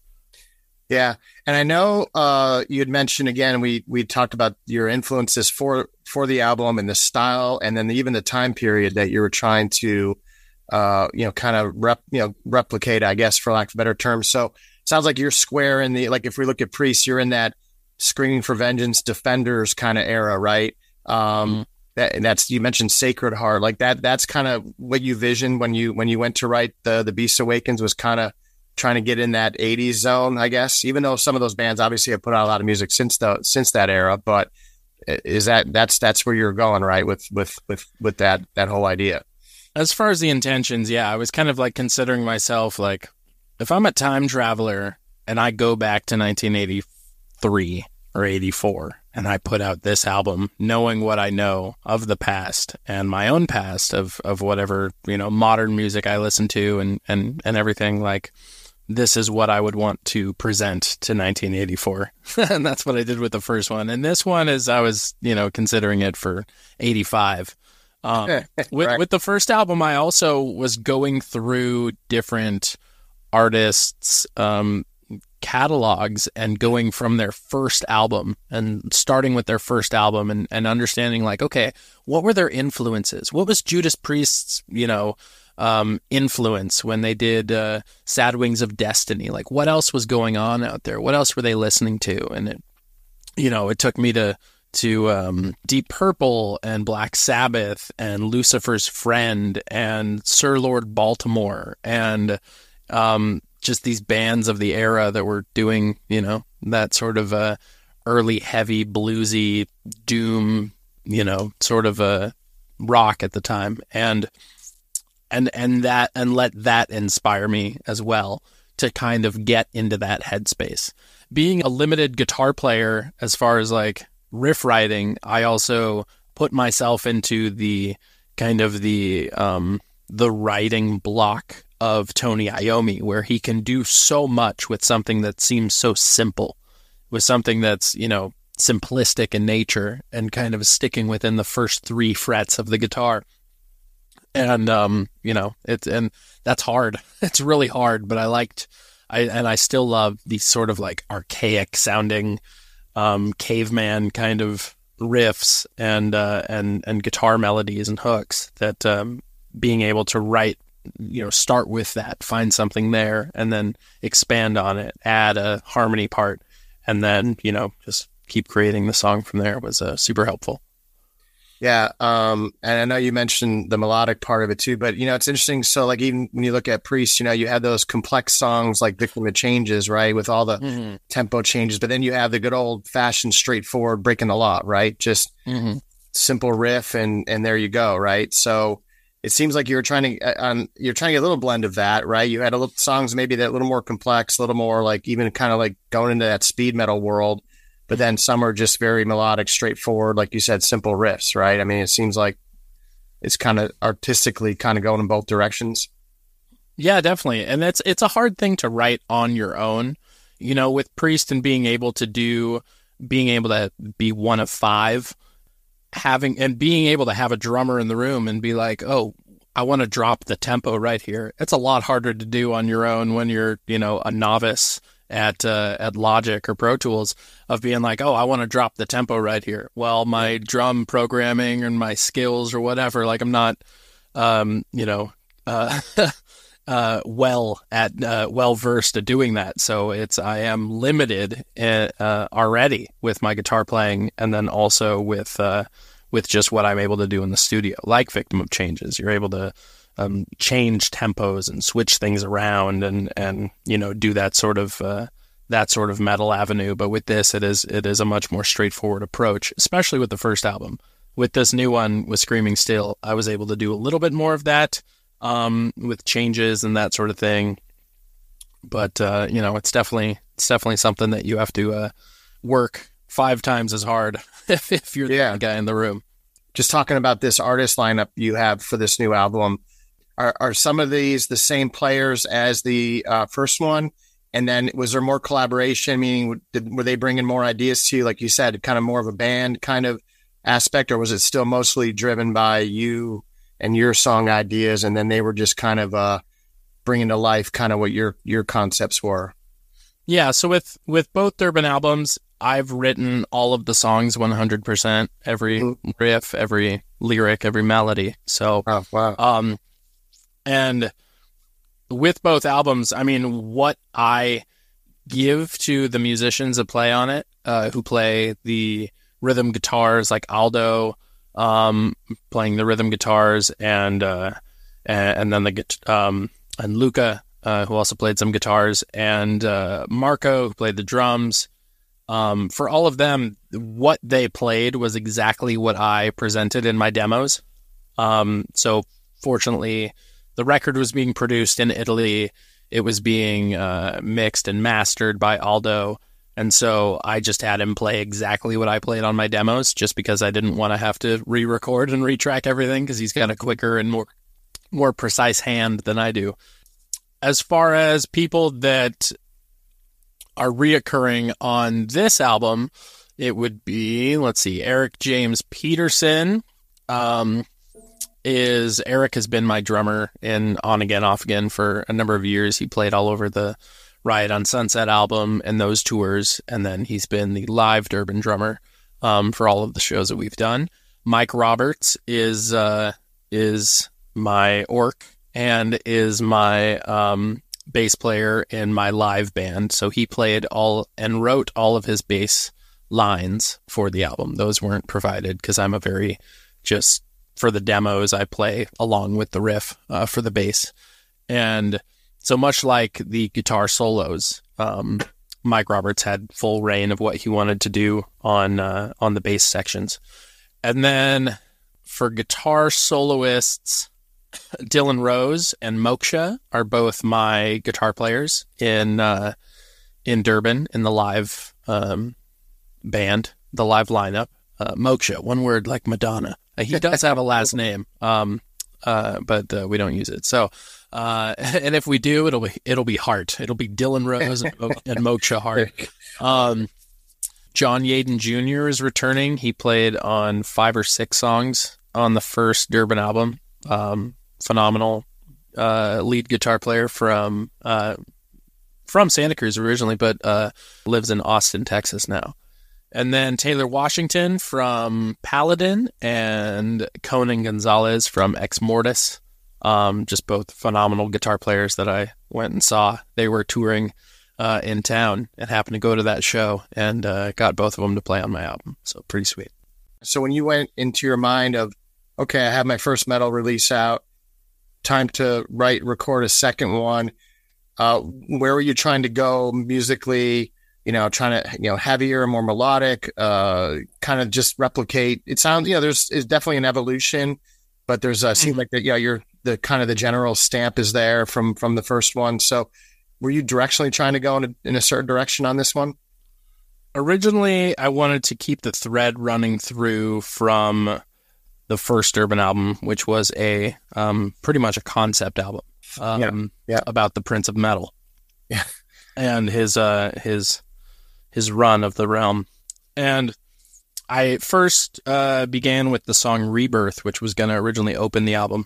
Yeah, and I know uh, you had mentioned again. We we talked about your influences for for the album and the style, and then even the time period that you were trying to, uh, you know, kind of rep, you know, replicate, I guess, for lack of a better term. So it sounds like you're square in the like. If we look at Priest, you're in that Screaming for Vengeance, Defenders kind of era, right? Um, mm-hmm. That, and that's you mentioned Sacred Heart, like that. That's kind of what you visioned when you when you went to write the the Beast Awakens, was kind of trying to get in that eighties zone, I guess. Even though some of those bands obviously have put out a lot of music since the since that era, but is that that's that's where you're going, right? With with with with that that whole idea. As far as the intentions, yeah, I was kind of like considering myself like, if I'm a time traveler and I go back to nineteen eighty-three or eighty-four and I put out this album, knowing what I know of the past and my own past of, of whatever, you know, modern music I listen to and, and, and everything, like this is what I would want to present to nineteen eighty-four. And that's what I did with the first one. And this one is, I was, you know, considering it for eighty-five. Um, with, right. with the first album, I also was going through different artists' um, catalogs and going from their first album and starting with their first album and, and understanding like, okay, what were their influences? What was Judas Priest's, you know, um, influence when they did uh, Sad Wings of Destiny? Like, what else was going on out there? What else were they listening to? And it, you know, it took me to to um, Deep Purple and Black Sabbath and Lucifer's Friend and Sir Lord Baltimore and um, just these bands of the era that were doing, you know, that sort of uh, early heavy bluesy doom, you know, sort of a rock at the time, and and and that and let that inspire me as well to kind of get into that headspace. Being a limited guitar player as far as like riff writing, I also put myself into the kind of the um, the writing block of Tony Iommi, where he can do so much with something that seems so simple, with something that's, you know, simplistic in nature and kind of sticking within the first three frets of the guitar. And, um, you know, it's, and that's hard. It's really hard, but I liked, I, and I still love these sort of like archaic sounding, um, caveman kind of riffs and, uh, and, and guitar melodies and hooks that, um, being able to write, you know, start with that, find something there and then expand on it, add a harmony part, and then, you know, just keep creating the song from there was, uh, super helpful. Yeah. Um, and I know you mentioned the melodic part of it too, but you know, it's interesting. So like, even when you look at Priest, you know, you have those complex songs like Victim of Changes, right? With all the mm-hmm. tempo changes, but then you have the good old fashioned straightforward Breaking the Law, right? Just mm-hmm. simple riff and, and there you go. Right. So it seems like you were trying to, um, you're trying to get a little blend of that, right? You had a little songs, maybe that a little more complex, a little more like even kind of like going into that speed metal world. But then some are just very melodic, straightforward, like you said, simple riffs, right? I mean, it seems like it's kind of artistically kind of going in both directions. Yeah, definitely. And it's it's a hard thing to write on your own, you know, with Priest and being able to do, being able to be one of five, having and being able to have a drummer in the room and be like, oh, I want to drop the tempo right here. It's a lot harder to do on your own when you're, you know, a novice at uh, at Logic or Pro Tools, of being like, oh, I want to drop the tempo right here. Well, my drum programming and my skills or whatever, like I'm not, um, you know, uh, uh, well at uh, well versed at doing that. So it's I am limited uh, already with my guitar playing, and then also with uh, with just what I'm able to do in the studio, like Victim of Changes. You're able to Um, change tempos and switch things around and, and, you know, do that sort of, uh, that sort of metal avenue. But with this, it is, it is a much more straightforward approach, especially with the first album. With this new one, with Screaming Steel, I was able to do a little bit more of that, um, with changes and that sort of thing. But, uh, you know, it's definitely, it's definitely something that you have to, uh, work five times as hard if, if you're yeah. the guy in the room. Just talking about this artist lineup you have for this new album, Are, are some of these the same players as the uh, first one? And then was there more collaboration? Meaning, did, were they bringing more ideas to you, like you said, kind of more of a band kind of aspect, or was it still mostly driven by you and your song ideas, and then they were just kind of uh, bringing to life kind of what your your concepts were? Yeah, so with with both Durbin albums, I've written all of the songs one hundred percent, every mm-hmm. riff, every lyric, every melody. So, oh, wow. Um, And with both albums, I mean, what I give to the musicians that play on it, uh, who play the rhythm guitars, like Aldo, um, playing the rhythm guitars, and uh, and, and then the um, and Luca, uh, who also played some guitars, and uh, Marco, who played the drums. Um, for all of them, what they played was exactly what I presented in my demos. Um, so fortunately, the record was being produced in Italy. It was being uh, mixed and mastered by Aldo. And so I just had him play exactly what I played on my demos, just because I didn't want to have to re-record and retrack everything, because he's got a quicker and more more precise hand than I do. as far as people that are reoccurring on this album, it would be, let's see, Eric James Peterson. Um, is Eric has been my drummer in On Again, Off Again for a number of years. He played all over the Riot on Sunset album and those tours, and then he's been the live Durbin drummer um, for all of the shows that we've done. Mike Roberts is uh, is my orc and is my um, bass player in my live band. So he played all and wrote all of his bass lines for the album. Those weren't provided because I'm a very just for the demos I play along with the riff uh, for the bass. And so much like the guitar solos, um, Mike Roberts had full reign of what he wanted to do on uh, on the bass sections. And then for guitar soloists, Dylan Rose and Moksha are both my guitar players in uh, in Durbin in the live um, band, the live lineup. Uh, Moksha, one word like Madonna. Uh, he does have a last name, um, uh, but uh, we don't use it. So, uh, and if we do, it'll be it'll be Hart. It'll be Dylan Rose and, and Moksha Hart. Um, John Yaden Junior is returning. He played on five or six songs on the first Durbin album. Um, phenomenal uh, lead guitar player from uh, from Santa Cruz originally, but uh, lives in Austin, Texas now. And then Taylor Washington from Paladin and Conan Gonzalez from Ex Mortis. Um, just both phenomenal guitar players that I went and saw. They were touring uh, in town and happened to go to that show and uh, got both of them to play on my album. So pretty sweet. So when you went into your mind of, okay, I have my first metal release out, time to write, record a second one, uh, where were you trying to go musically? You know, trying to, you know, heavier, more melodic, uh, kind of just replicate. It sounds, you know, there's is definitely an evolution, but there's a, seems like that, yeah, you're the kind of the general stamp is there from, from the first one. So were you directionally trying to go in a, in a certain direction on this one? Originally, I wanted to keep the thread running through from the first Durbin album, which was a, um, pretty much a concept album, um, yeah. Yeah. about the Prince of Metal. Yeah. And his, uh, his, his run of the realm. And I first uh, began with the song Rebirth, which was going to originally open the album.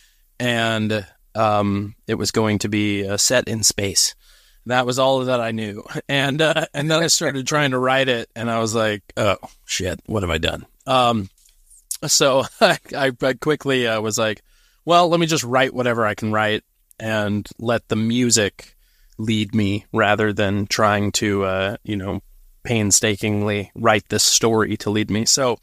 And um, it was going to be uh, set in space. That was all that I knew. And uh, and then I started trying to write it, and I was like, oh, shit, what have I done? Um, so I, I quickly uh, was like, well, let me just write whatever I can write and let the music lead me rather than trying to, uh, you know, painstakingly write this story to lead me. So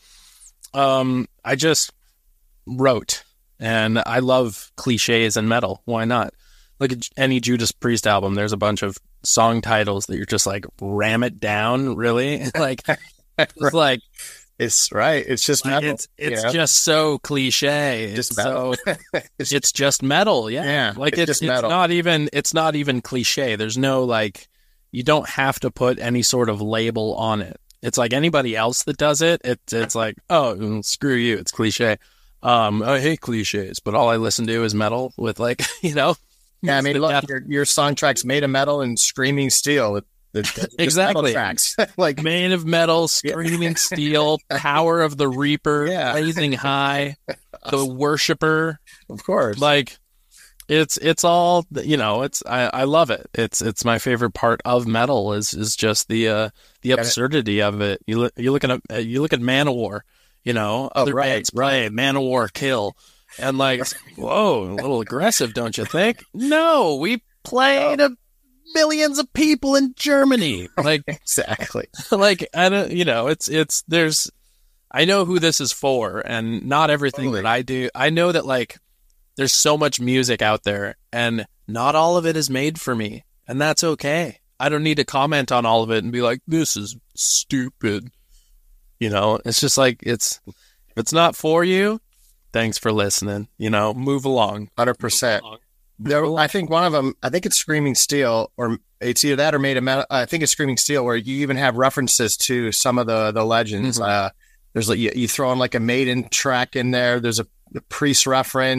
um, I just wrote, and I love cliches in metal. Why not? Look at any Judas Priest album. There's a bunch of song titles that you're just like, ram it down, really? Like, it's like, it's right. It's just metal. It's, it's yeah. just so cliche. It's just metal. So, it's just metal. Yeah. Yeah. Like it's, it's, just it's metal. not even, it's not even cliche. There's no like, you don't have to put any sort of label on it. It's like anybody else that does it. It's, it's like, oh, screw you. It's cliche. Um, I hate cliches, but all I listen to is metal with like, you know. Yeah. I mean, look, your, your song track's Made of Metal and Screaming Steel. The, the, exactly. Tracks. Like Made of Metal, Screaming yeah. Steel, Power of the Reaper, yeah. Blazing High, The Worshipper. Of course. Like it's it's all, you know, it's I, I love it. It's it's my favorite part of metal is is just the uh, the absurdity of it. You look you look at a, you look at Manowar, you know, oh, other right, bands play right. Manowar Kill. And like, whoa, a little aggressive, don't you think? No, we played a millions of people in Germany. Like exactly. Like I don't, you know, it's it's there's I know who this is for, and not everything totally. that I do. I know that like there's so much music out there, and not all of it is made for me, and that's okay. I don't need to comment on all of it and be like, this is stupid. You know, it's just like it's if it's not for you, thanks for listening. You know, move along. one hundred percent. There, I think one of them, I think it's Screaming Steel, or it's either that or Made of Metal. I think it's Screaming Steel, where you even have references to some of the, the legends. Mm-hmm. Uh, there's like, you, you throw in like a Maiden track in there. There's a, a Priest reference.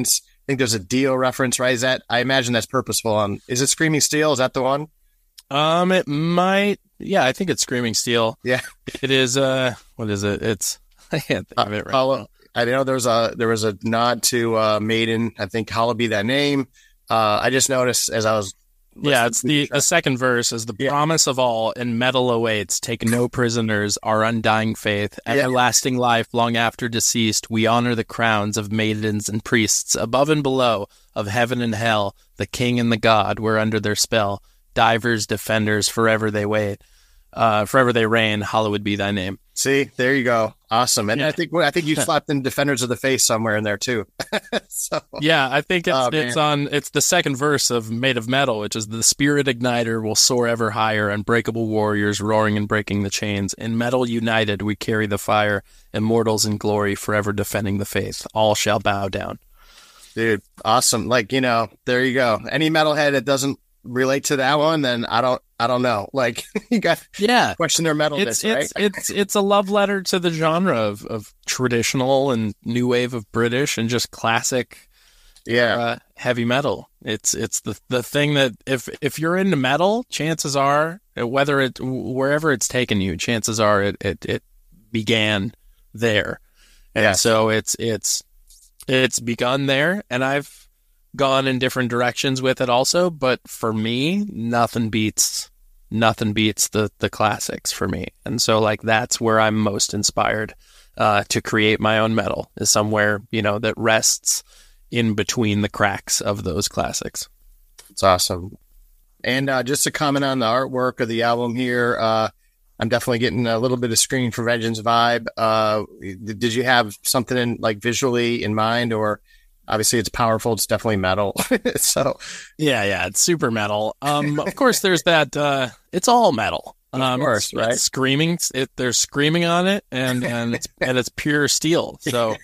think there's a Dio reference, right? Is that, I imagine that's purposeful. On is it Screaming Steel? Is that the one? Um, it might. Yeah, I think it's Screaming Steel. Yeah, it is. Uh, what is it? It's. I can't think of it right now. I know there was a there was a nod to uh, Maiden. I think "Hallowed Be Thy Name." Uh, I just noticed as I was. Yeah, it's the, the second verse is the yeah. promise of all, and metal awaits. Take no prisoners, our undying faith, everlasting yeah. life, long after deceased. We honor the crowns of maidens and priests, above and below, of heaven and hell. The king and the god were under their spell. Divers, defenders, forever they wait. Uh, forever they reign. Hallowed be thy name. See, there you go. Awesome. And yeah. I think I think you slapped in Defenders of the Faith somewhere in there too. so, yeah, I think it's oh, it's on it's the second verse of Made of Metal, which is the spirit igniter will soar ever higher, unbreakable warriors roaring and breaking the chains. In metal united we carry the fire, immortals in glory, forever defending the faith. All shall bow down. Dude, awesome. Like, you know, there you go. Any metalhead that doesn't relate to that one, then I don't I don't know. Like you got yeah question their metalness, it's, right? It's it's it's a love letter to the genre of, of traditional and new wave of British and just classic yeah uh, heavy metal. It's it's the the thing that if if you're into metal, chances are whether it wherever it's taken you, chances are it it, it began there. And yes. so it's it's it's begun there, and I've gone in different directions with it also, but for me, nothing beats nothing beats the the classics for me. And so like that's where I'm most inspired uh to create my own metal, is somewhere, you know, that rests in between the cracks of those classics. It's awesome. And uh just to comment on the artwork of the album here, uh I'm definitely getting a little bit of Screaming for Vengeance vibe. Uh did you have something in like visually in mind, or obviously it's powerful, it's definitely metal. so yeah, yeah, it's super metal. Um, of course there's that, uh, it's all metal. Um, of course, it's, right? It's screaming, it, there's screaming on it, and, and it's, and it's pure steel. So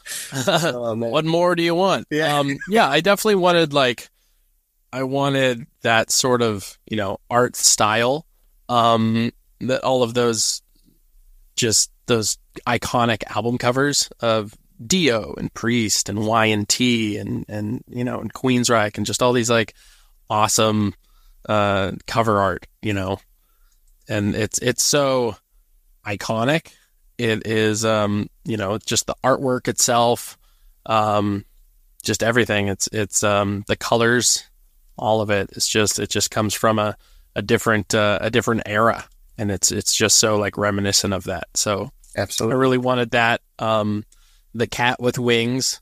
oh, what more do you want? Yeah. Um, yeah, I definitely wanted like, I wanted that sort of, you know, art style, um, that all of those, just those iconic album covers of Dio and Priest and Y and T and and you know and Queensryche and just all these like awesome uh cover art, you know, and it's it's so iconic. It is um you know just the artwork itself, um just everything. It's it's um the colors, all of it. It's just it just comes from a a different uh, a different era, and it's it's just so like reminiscent of that. So absolutely, I really wanted that. Um, The cat with wings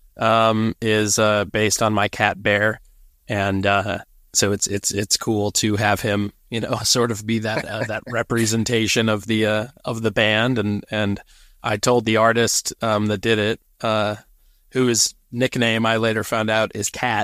um, is uh, based on my cat Bear, and uh, so it's it's it's cool to have him, you know, sort of be that uh, that representation of the uh, of the band. And and I told the artist um, that did it, uh, whose nickname I later found out is Cat,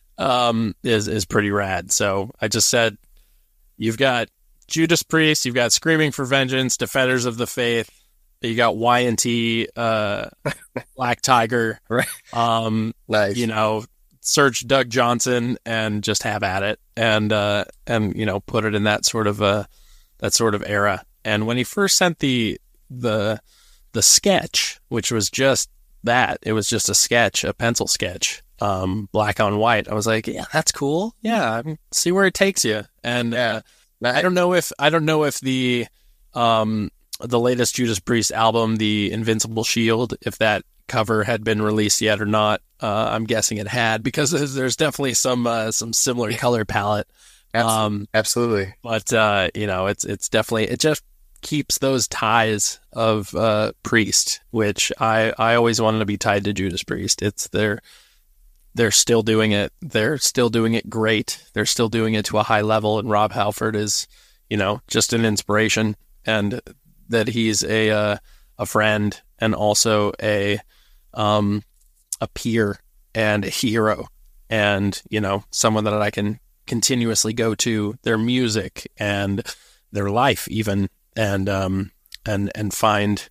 um, is is pretty rad. So I just said, you've got Judas Priest, you've got Screaming for Vengeance, Defenders of the Faith. You got Y and T, uh, Black Tiger, right? Um, nice. You know, search Doug Johnson and just have at it, and uh, and you know, put it in that sort of uh that sort of era. And when he first sent the the the sketch, which was just that, it was just a sketch, a pencil sketch, um, black on white. I was like, yeah, that's cool. Yeah, see where it takes you. And uh, I don't know if I don't know if the um. the latest Judas Priest album, The Invincible Shield, if that cover had been released yet or not. Uh, I'm guessing it had, because there's definitely some uh, some similar color palette. Um, Absolutely. But, uh, you know, it's it's definitely, it just keeps those ties of uh, Priest, which I, I always wanted to be tied to Judas Priest. It's they're, they're still doing it. They're still doing it great. They're still doing it to a high level. And Rob Halford is, you know, just an inspiration. And that he's a uh, a friend and also a um a peer and a hero, and you know, someone that I can continuously go to their music and their life even, and um and and find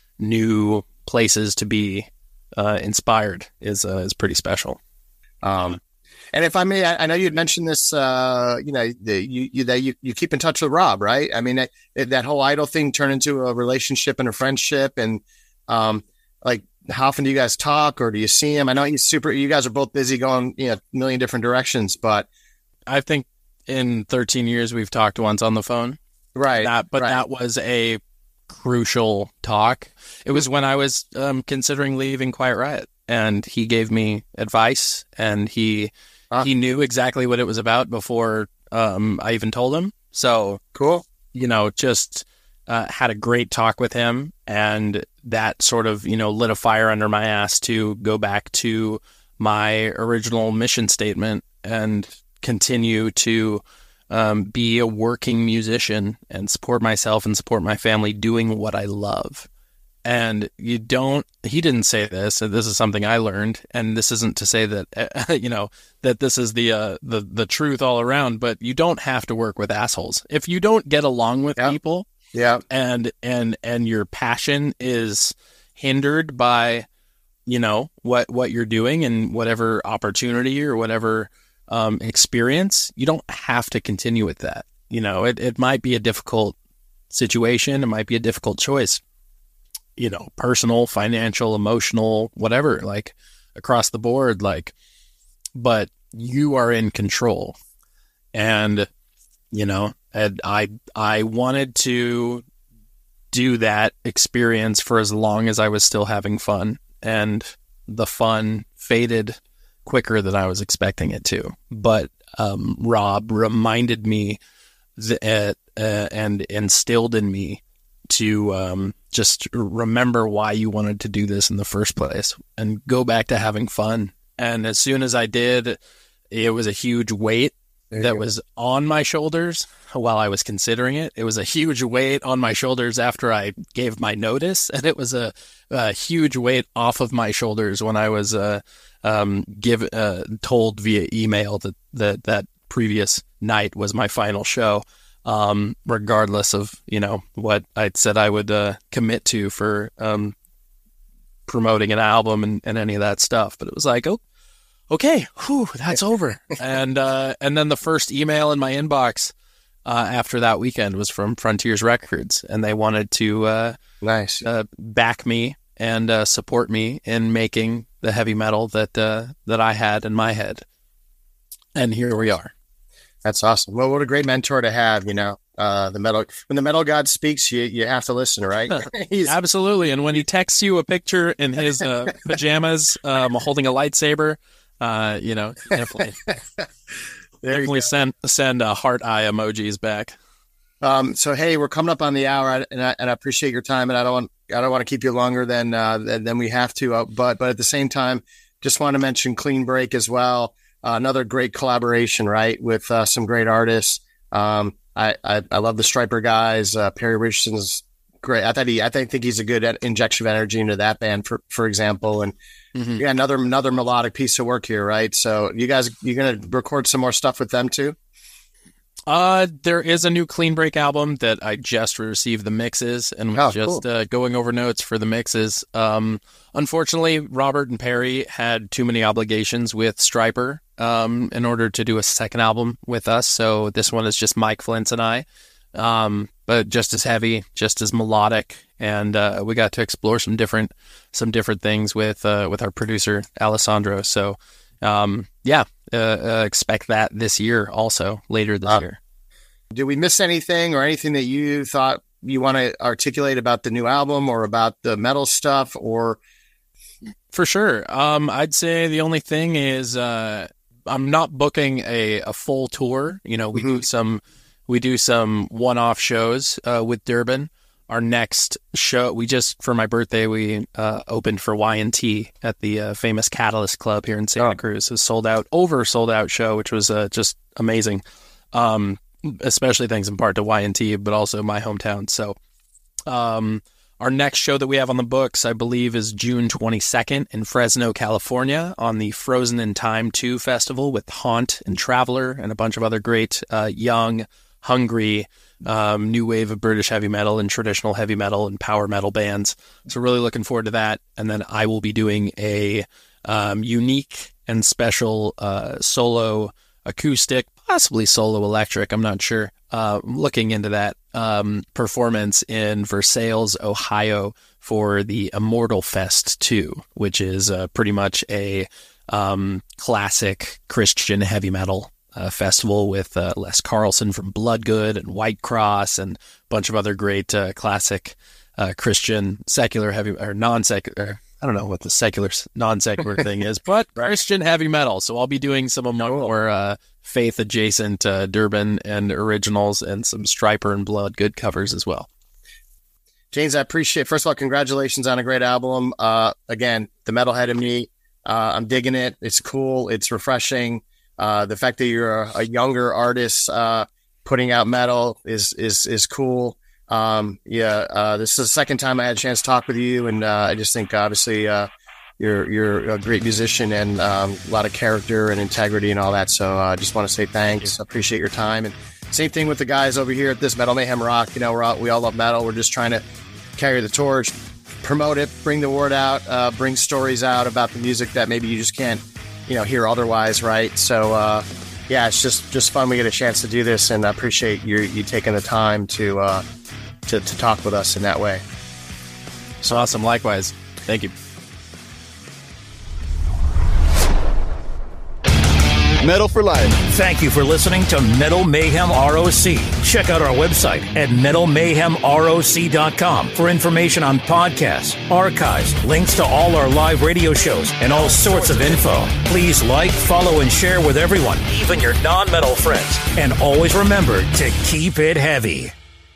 new places to be uh, inspired is uh, is pretty special. Um, and if I may, I, I know you'd mentioned this, uh, you know, the, you, you, that you, you keep in touch with Rob, right? I mean, that, that whole Idol thing turned into a relationship and a friendship. And, um, like, how often do you guys talk, or do you see him? I know he's super, you guys are both busy going, you know, a million different directions, but I think in thirteen years we've talked once on the phone. Right. That, but right. that was a crucial talk. It was when I was um, considering leaving Quiet Riot, and he gave me advice, and he huh. he knew exactly what it was about before um, I even told him. So cool. You know, just uh, had a great talk with him, and that sort of, you know, lit a fire under my ass to go back to my original mission statement and continue to um, be a working musician and support myself and support my family doing what I love. And you don't, he didn't say this, and this is something I learned, and this isn't to say that, uh, you know, that this is the, uh, the, the truth all around, but you don't have to work with assholes. If you don't get along with yeah. people, yeah, and, and, and your passion is hindered by, you know, what, what you're doing and whatever opportunity or whatever, um, experience, you don't have to continue with that. You know, it, it might be a difficult situation. It might be a difficult choice, you know, personal, financial, emotional, whatever, like across the board, like, but you are in control. And, you know, and I, I wanted to do that experience for as long as I was still having fun, and the fun faded quicker than I was expecting it to. But, um, Rob reminded me that, uh, and instilled in me to, um, just remember why you wanted to do this in the first place and go back to having fun. And as soon as I did, it was a huge weight that was on my shoulders while I was considering it. It was a huge weight on my shoulders after I gave my notice, and it was a, a huge weight off of my shoulders when I was uh, um, give uh, told via email that, that that previous night was my final show. Um, regardless of, you know, what I'd said I would uh, commit to for um, promoting an album and, and any of that stuff. But it was like, oh, okay, whew, that's over. And uh, and then the first email in my inbox uh, after that weekend was from Frontiers Records, and they wanted to uh, nice uh, back me and uh, support me in making the heavy metal that uh, that I had in my head. And here we are. That's awesome. Well, what a great mentor to have, you know, uh, the metal, when the metal god speaks, you, you have to listen, right? He's... Absolutely. And when he texts you a picture in his uh, pajamas, um, holding a lightsaber, uh, you know, definitely, definitely send, send uh, heart eye emojis back. Um, so, hey, we're coming up on the hour, and I, and I appreciate your time, and I don't want, I don't want to keep you longer than, uh, than, than we have to, uh, but, but at the same time, just want to mention Clean Break as well. Uh, another great collaboration, right, with uh, some great artists. Um, I, I I love the Striper guys. Uh, Perry Richardson's great. I thought he I think, think he's a good injection of energy into that band, for for example. And mm-hmm. yeah, another another melodic piece of work here, right? So you guys, you're gonna record some more stuff with them too? Uh, there is a new Clean Break album that I just received the mixes and was oh, just cool. uh, going over notes for the mixes. Um, unfortunately, Robert and Perry had too many obligations with Striper um, in order to do a second album with us. So this one is just Mike Flintz and I, um, but just as heavy, just as melodic. And uh, we got to explore some different some different things with uh, with our producer, Alessandro. So um, yeah. Uh, uh, expect that this year also, later this uh, year. Did we miss anything or anything that you thought you want to articulate about the new album or about the metal stuff? Or For sure. Um, I'd say the only thing is uh, I'm not booking a, a full tour. You know, we mm-hmm. do some we do some one-off shows uh, with Durbin. Our next show, we just, for my birthday, we uh, opened for Y and T at the uh, famous Catalyst Club here in Santa oh. Cruz. A sold out, over sold out show, which was uh, just amazing. Um, especially thanks in part to Y and T, but also my hometown. So um, our next show that we have on the books, I believe, is June twenty-second in Fresno, California, on the Frozen in Time two festival with Haunt and Traveler and a bunch of other great uh, young, hungry, um, new wave of British heavy metal and traditional heavy metal and power metal bands. So really looking forward to that. And then I will be doing a um, unique and special uh, solo acoustic, possibly solo electric. I'm not sure. Uh, looking into that um, performance in Versailles, Ohio for the Immortal Fest two, which is uh, pretty much a um, classic Christian heavy metal uh, festival with uh, Les Carlson from Bloodgood and Whitecross and a bunch of other great uh, classic uh, Christian secular heavy or non-secular. I don't know what the secular non-secular thing is, but Christian heavy metal. So I'll be doing some of my more uh, faith-adjacent uh, Durbin and originals and some Stryper and Bloodgood covers as well. James, I appreciate, first of all, congratulations on a great album. Uh, again, the metalhead in me, uh, I'm digging it. It's cool. It's refreshing. Uh, the fact that you're a, a younger artist uh, putting out metal is is is cool. Um, yeah, uh, this is the second time I had a chance to talk with you, and uh, I just think obviously uh, you're you're a great musician and um, a lot of character and integrity and all that. So I uh, just want to say thanks. I appreciate your time. And same thing with the guys over here at this Metal Mayhem Rock. You know, we're all, we all love metal. We're just trying to carry the torch, promote it, bring the word out, uh, bring stories out about the music that maybe you just can't, you know, hear otherwise, right? So, uh, yeah, it's just, just fun we get a chance to do this, and I appreciate you you taking the time to uh, to, to talk with us in that way. So awesome. Likewise. Thank you. Metal for Life. Thank you for listening to Metal Mayhem R O C. Check out our website at metal mayhem R O C dot com for information on podcasts, archives, links to all our live radio shows, and all sorts of info. Please like, follow, and share with everyone, even your non-metal friends. And always remember to keep it heavy.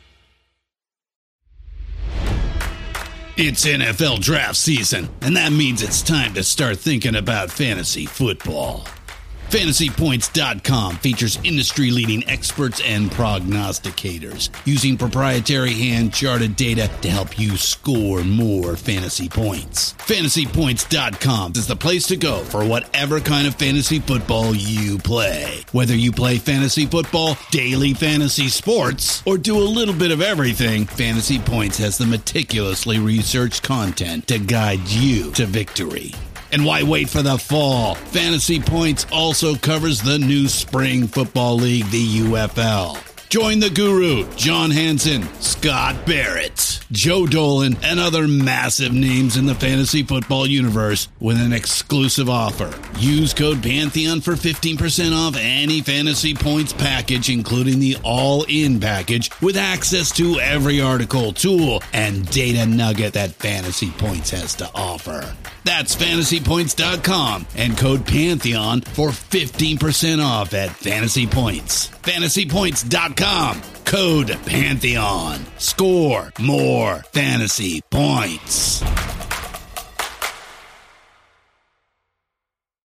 It's N F L draft season, and that means it's time to start thinking about fantasy football. Fantasy Points dot com features industry-leading experts and prognosticators using proprietary hand-charted data to help you score more fantasy points. Fantasy Points dot com is the place to go for whatever kind of fantasy football you play. Whether you play fantasy football, daily fantasy sports, or do a little bit of everything, Fantasy Points has the meticulously researched content to guide you to victory. And why wait for the fall? Fantasy Points also covers the new spring football league, the U F L. Join the guru, John Hansen, Scott Barrett, Joe Dolan, and other massive names in the fantasy football universe with an exclusive offer. Use code Pantheon for fifteen percent off any Fantasy Points package, including the all-in package, with access to every article, tool, and data nugget that Fantasy Points has to offer. That's Fantasy Points dot com and code Pantheon for fifteen percent off at Fantasy Points. Fantasy Points dot com, code Pantheon. Score more fantasy points.